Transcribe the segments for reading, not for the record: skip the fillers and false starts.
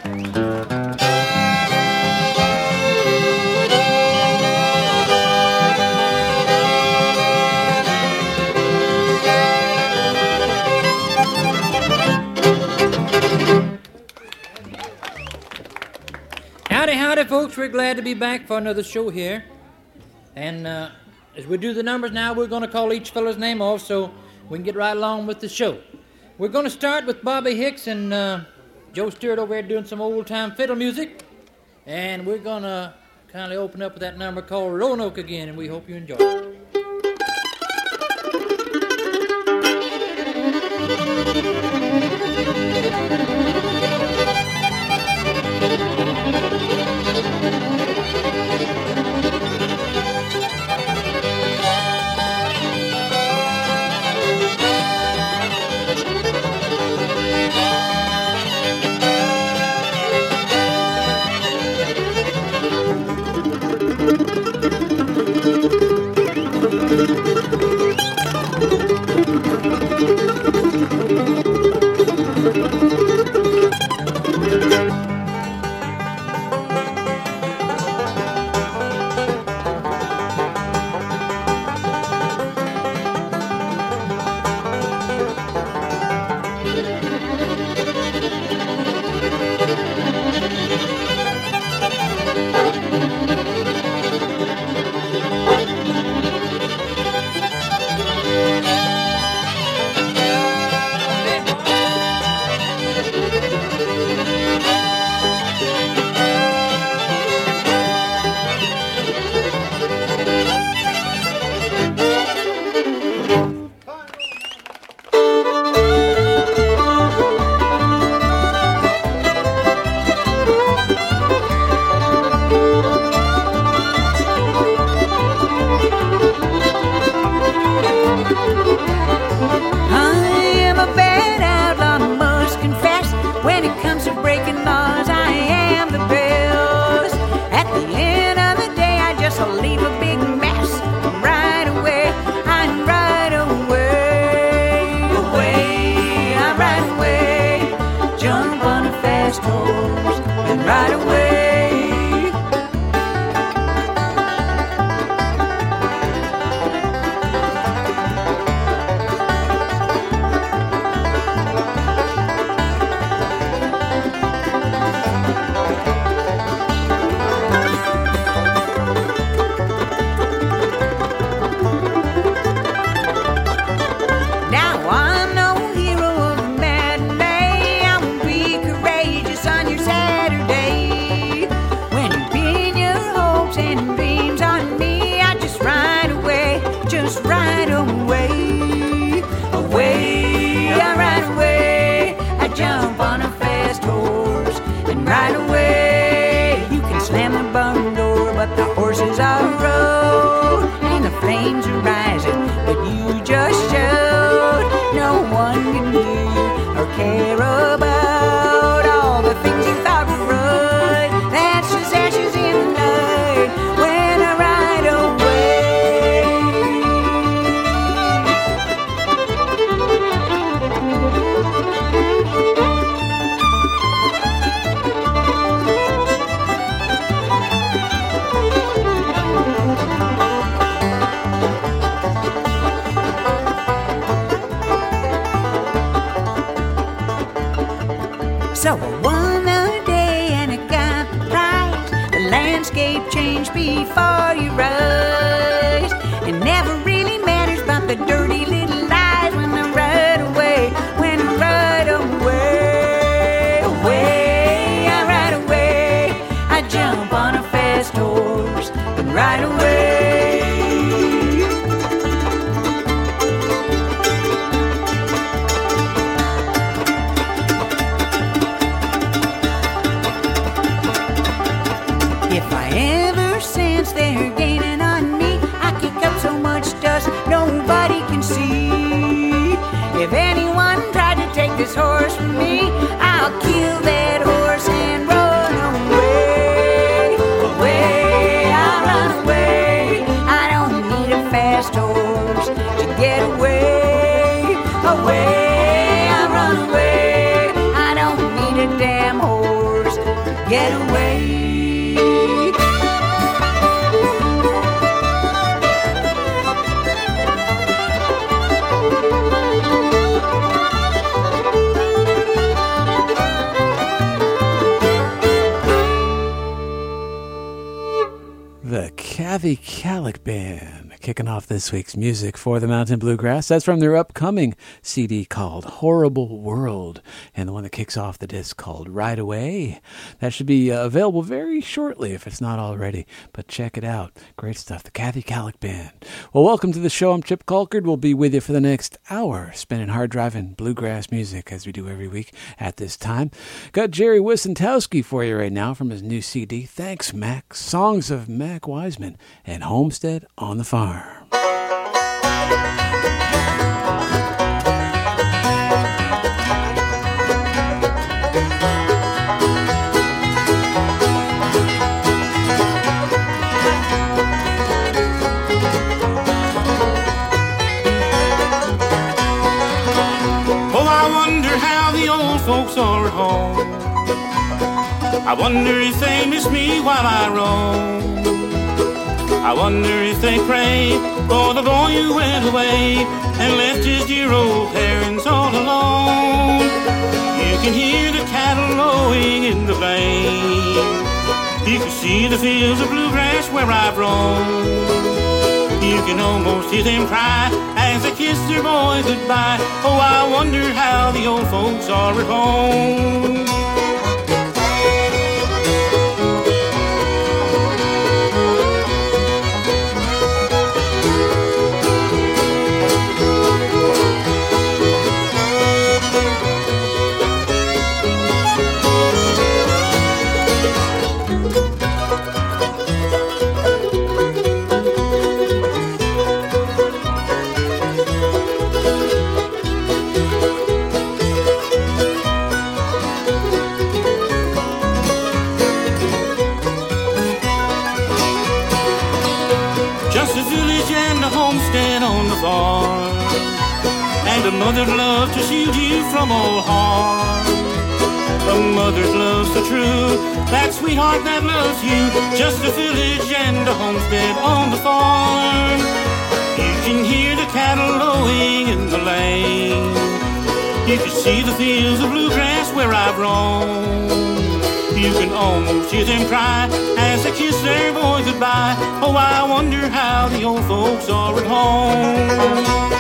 Howdy, folks. We're glad to be back for another show here. And as we do the numbers now, we're going to call each fellow's name off so we can get right along with the show. We're going to start with Bobby Hicks and Joe Stewart over there doing some old-time fiddle music. And we're going to kindly open up with that number called Roanoke again, and we hope you enjoy it. So I won a day and I got the prize. The landscape changed before your eyes. It never really matters about the dirty little lies when I ride away, when I ride away, away, I ride away. I jump on a fast horse and ride away. If I ever sense they're gaining on me, I kick up so much dust nobody can see. get away. The Kathy Calic Band, kicking off this week's music for the Mountain Bluegrass. That's from their upcoming CD called Horrible World, and the one that kicks off the disc called Right Away. That should be available very shortly if it's not already, but check it out. Great stuff, the Kathy Calic Band. Well, welcome to the show. I'm Chip Colkard. We'll be with you for the next hour, spinning hard-driving bluegrass music as we do every week at this time. Got Jerry Wissentowski for you right now from his new CD, Thanks, Mac, Songs of Mac Wiseman and Homestead on the Farm. Oh, I wonder how the old folks are at home. I wonder if they miss me while I roam. I wonder if they pray for the boy who went away and left his dear old parents all alone. You can hear the cattle lowing in the plain. You can see the fields of bluegrass where I've roamed. You can almost hear them cry as they kiss their boy goodbye. Oh, I wonder how the old folks are at home. And a mother's love to shield you from all harm. A mother's love's so true, that sweetheart that loves you. Just a village and a homestead on the farm. You can hear the cattle lowing in the lane. You can see the fields of bluegrass where I've roamed. You can almost hear them cry as they kiss their boy goodbye. Oh, I wonder how the old folks are at home.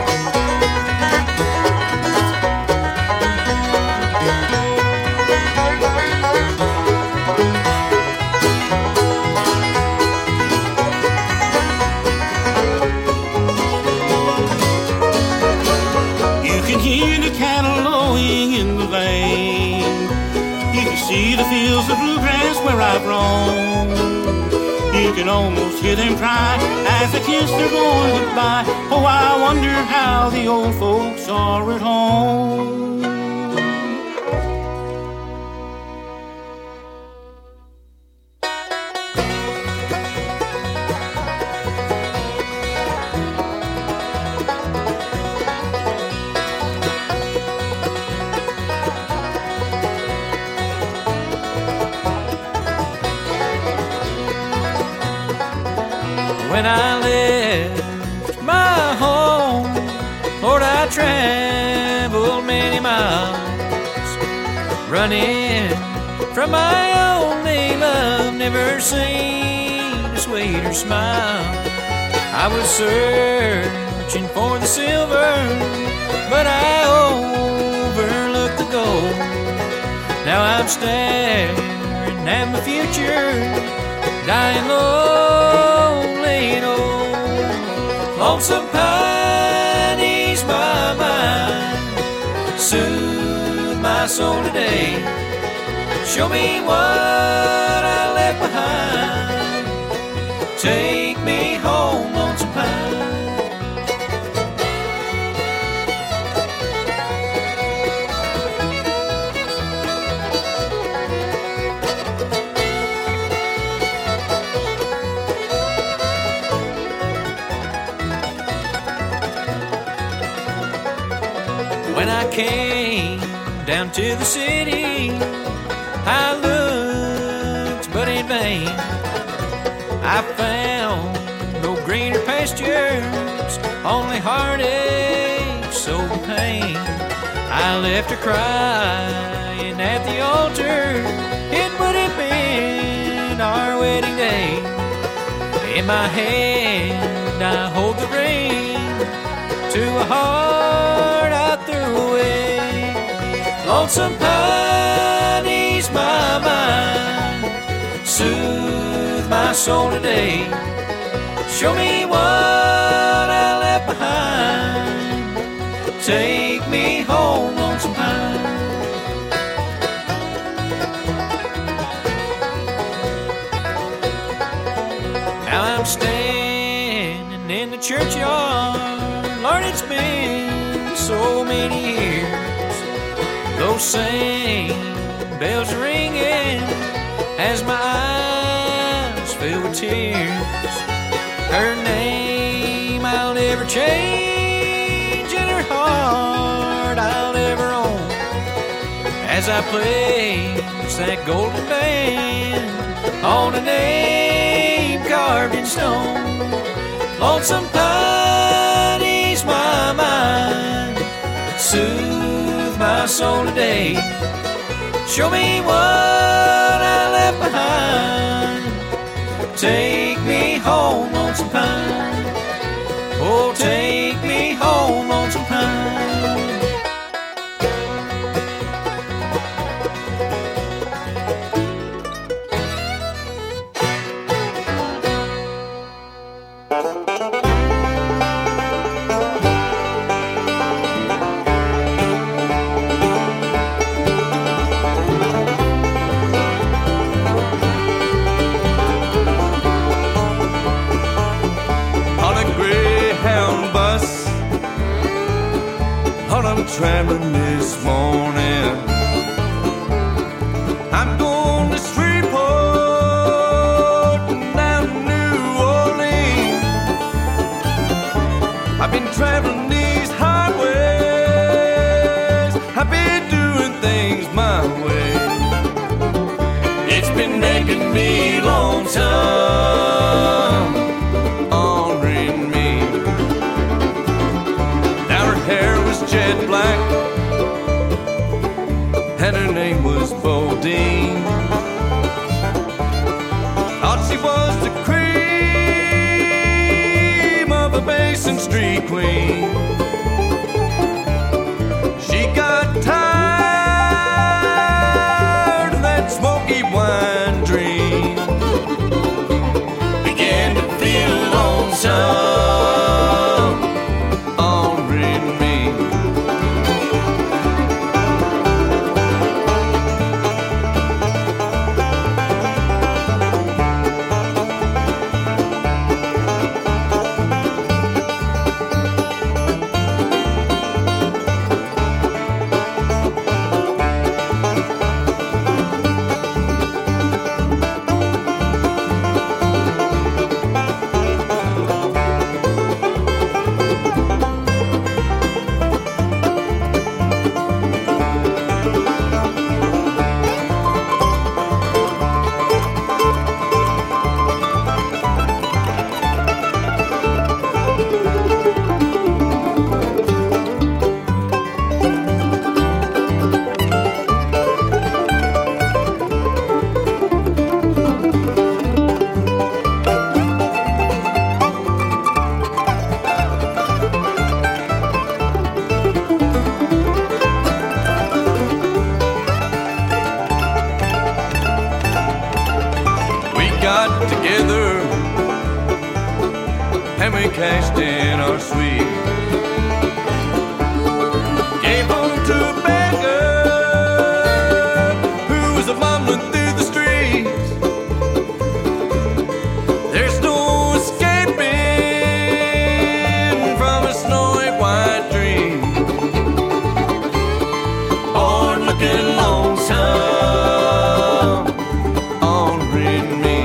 You can hear the cattle lowing in the lane. You can see the fields of bluegrass where I've roamed. You can almost hear them cry as they kiss their boy goodbye. Oh, I wonder how the old folks are at home. When I left my home, Lord, I traveled many miles, running from my only love. Never seen a sweeter smile. I was searching for the silver, but I overlooked the gold. Now I'm staring at my future, dying lonely and old. Lonesome pine ease my mind, soothe my soul today. Show me what I left behind. Take me home, lonesome pine. When I came down to the city, I looked name. I found no greener pastures, only heartache, so pain. I left her crying at the altar. It would have been our wedding day. In my hand I hold the ring to a heart I threw away. Lonesome Pine, ease my mind, soothe my soul today. Show me what I left behind. Take me home, Lonesome Pine. Now I'm standing in the churchyard. Lord, it's been so many years. Those same bells are ringing as my eyes fill with tears. Her name I'll never change, and her heart I'll never own. As I place that golden band on a name carved in stone. Lonesome Pine, ease my mind, soothe my soul today. Show me what I left behind. Take me home, Lonesome Pine. Oh, take me home, Lonesome Pine. Traveling this morning, I'm going to Shreveport and down to New Orleans. I've been traveling these highways, I've been doing things my way. It's been making me lonesome, honoring me. Now her hair was jet black and her name was Bodine. Thought she was the cream of a Basin Street queen. She got tired of that smoky wine dream, began to feel lonesome, honoring me. And we cashed in our suite, gave home to a beggar who was a bumbling through the streets. There's no escaping from a snowy white dream, born looking lonesome, honoring me.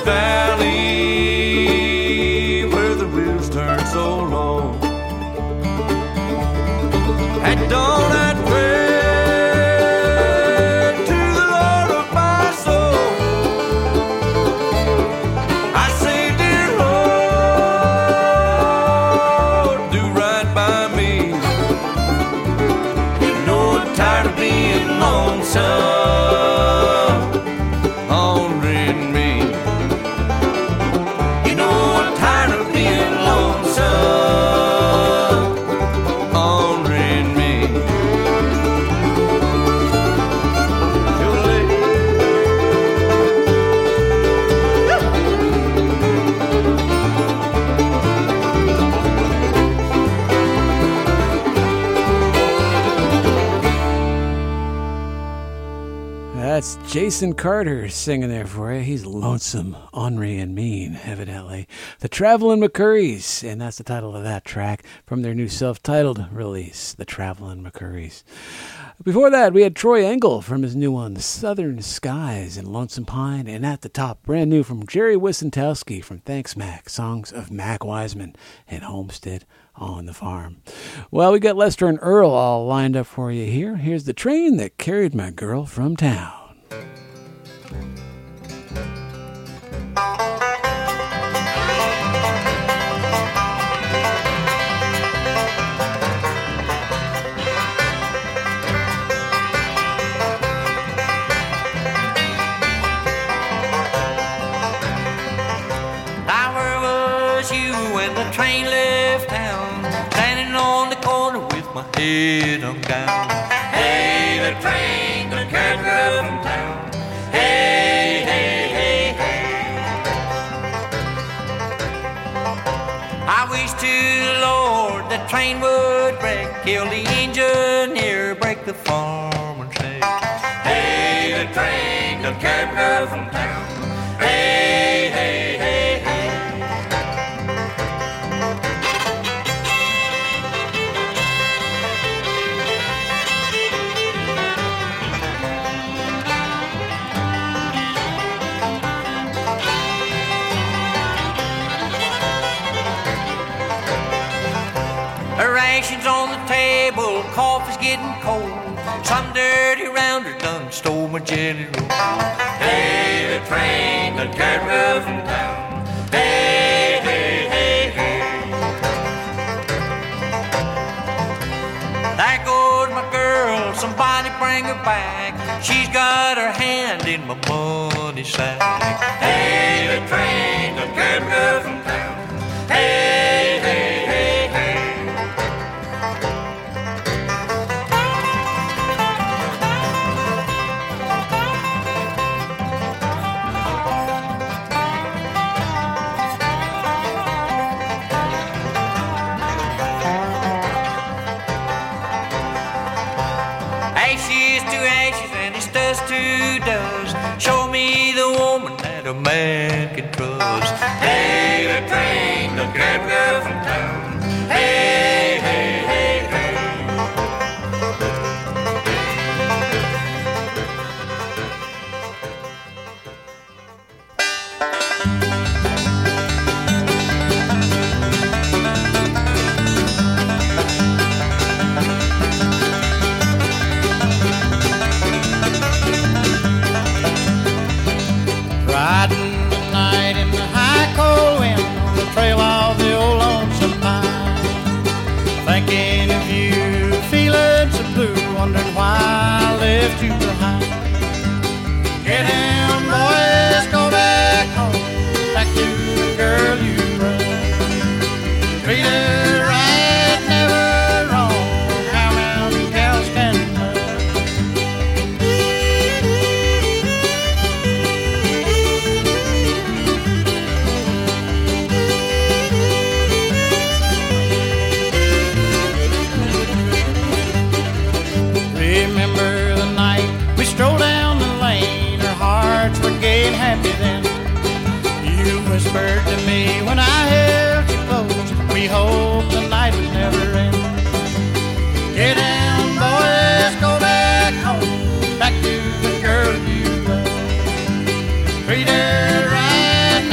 valley where the wheels turn so low. At dawn I'd pray to the Lord of my soul. I say, dear Lord, do right by me. You know I'm tired of being lonesome. That's Jason Carter singing there for you. He's lonesome, ornery, and mean, evidently. The Travelin' McCurries, and that's the title of that track from their new self-titled release, The Travelin' McCurries. Before that, we had Troy Engel from his new one, Southern Skies and Lonesome Pine, and at the top, brand new from Jerry Wissentowski from Thanks Mac, songs of Mac Wiseman and Homestead on the Farm. Well, we got Lester and Earl all lined up for you here. Here's the train that carried my girl from town. Now where was you when the train left town? Standing on the corner with my head hung down. Hey, the train that carried me from town. Hey, hey, hey, hey. I wish to the Lord the train would break, kill the engineer, break the farmer's leg. Hey, the train that carried me from town. Hey, hey, hey, hey. Rations on the table, coffee's getting cold. Some dirty rounder done stole my jelly roll. Hey, the train that carried me from town. Hey, hey, hey, hey. There goes my girl, somebody bring her back. She's got her hand in my money sack. Hey, the train that carried me from town. Hey, hey, hey, hey. Ashes to ashes and it's dust to dust. Show me the woman that a man can trust. Hey, the train that carried me from town. Hey, hey, hey, hey. Riding the night in the high cold wind on the trail of the old lonesome pine. Thinking of you, feeling so blue, wondering why I left you behind. Get down, boys, go back home, back to the girl you love. Treat her right, never wrong, how mountain gals can love. Remember the night we strolled down the lane, our hearts were gay and happy then. You whispered to me when I held you close, we hoped the night would never end. Get down, boys, go back home, back to the girl you love. Treat her right,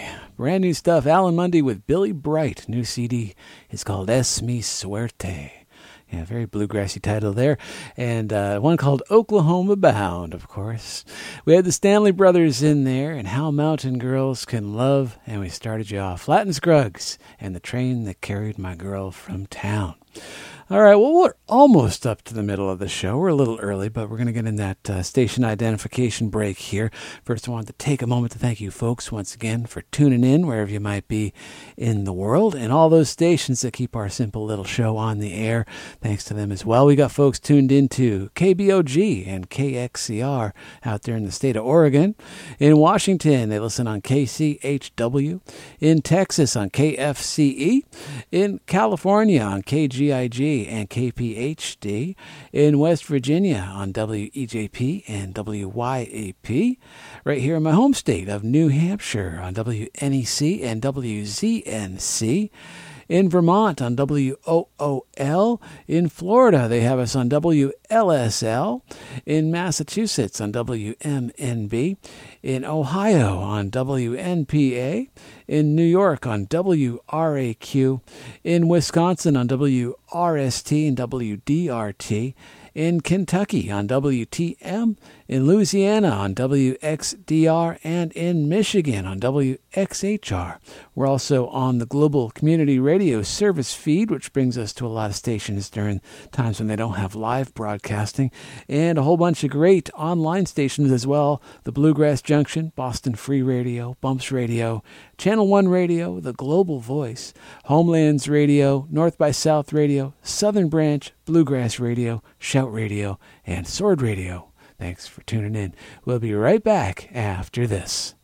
Brand new stuff. Alan Mundy with Billy Bright. New CD is called Es Mi Suerte. Yeah, very bluegrassy title there. And one called Oklahoma Bound, of course. We had the Stanley Brothers in there, and How Mountain Girls Can Love. And we started you off, Latin Scruggs and The Train That Carried My Girl From Town. All right, well, we're almost up to the middle of the show. We're a little early, but we're going to get in that station identification break here. First, I wanted to take a moment to thank you folks once again for tuning in wherever you might be in the world, and all those stations that keep our simple little show on the air. Thanks to them as well. We got folks tuned into KBOG and KXCR out there in the state of Oregon. In Washington, they listen on KCHW. In Texas, on KFCE. In California, on KGIG and KPHD, in West Virginia on WEJP and WYAP, right here in my home state of New Hampshire on WNEC and WZNC, in Vermont on WOOL, in Florida they have us on WLSL, in Massachusetts on WMNB, in Ohio on WNPA, in New York on WRAQ, in Wisconsin on WRST and WDRT, in Kentucky on WTM, in Louisiana on WXDR, and in Michigan on WXHR. We're also on the Global Community Radio Service feed, which brings us to a lot of stations during times when they don't have live broadcasting, and a whole bunch of great online stations as well. The Bluegrass Junction, Boston Free Radio, Bumps Radio, Channel 1 Radio, The Global Voice, Homelands Radio, North by South Radio, Southern Branch, Bluegrass Radio, Shout Radio, and Sword Radio. Thanks for tuning in. We'll be right back after this.